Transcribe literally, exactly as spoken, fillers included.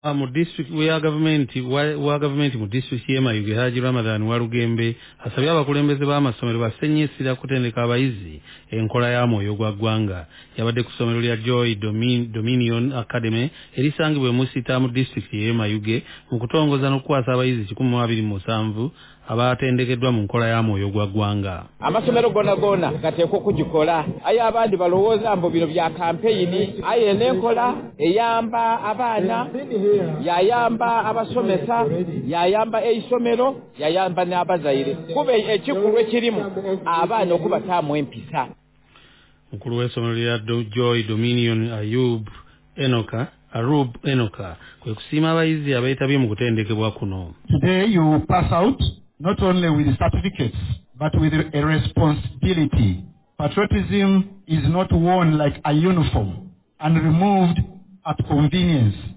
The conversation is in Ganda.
Uh, mu district we are government wa government mu district ye Mayuge Haji Ramadan Walugembe asabye abakulembeze b'amasomero basenyesira kutendeka abayizi enkola ya Mwoyo gwa ggwanga yabadde ku ssomero lya Joy Domin, Dominion Academy erisangibwa mu Sita mu district ye Mayuge mu kutongoza n'okukwasa abayizi kikumi mu abiri mu musanvu abatendekeddwa mu nkola ya Mwoyo gwa ggwanga. Amasomero gona gona gateekwa okugikola aye abandi balowooza mbu bino bya kampeyini aye n'enkola eyamba abaana yayamba abasomesa yayamba eisomero yayamba n'abazaire kuba ekikulu ekirimu abaana okubataamu empisa. Mukulu w'essomero lya Joy Dominion Ayub Enoka Arub Enoka kwe kusiima abayizi abeetabye mu kutendekebwa kuno. Today you pass out not only with certificates but with a responsibility. Patriotism is not worn like a uniform and removed at convenience.